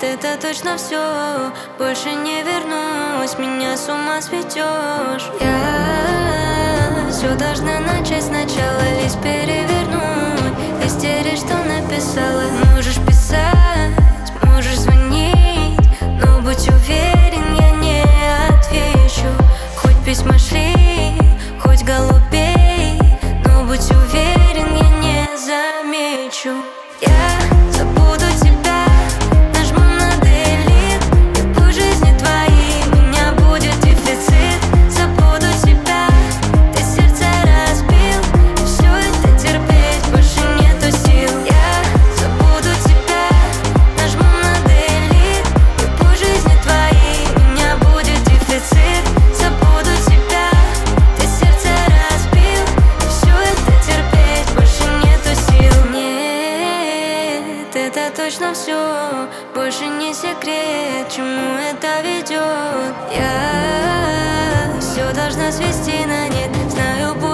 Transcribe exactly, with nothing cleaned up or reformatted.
это точно все. Больше не вернусь, меня с ума светешь. Я все должна начать сначала, лишь перевернуть истерии, что написала. Можешь писать, можешь звонить, но будь уверен, я не отвечу. Хоть письма шли, хоть голубей, но будь уверен, я не замечу. Я забуду тебя, нажму на делит, и по жизни твоей меня будет дефицит. Забуду тебя, ты сердце разбил, и все это терпеть больше нету сил. Я забуду тебя, нажму на делит, и по жизни твоей меня будет дефицит. Забуду тебя, ты сердце разбил, и все это терпеть больше нету сил. Нет, это точно все, больше не секрет, к чему это ведет. Я все должна свести на нет, знаю,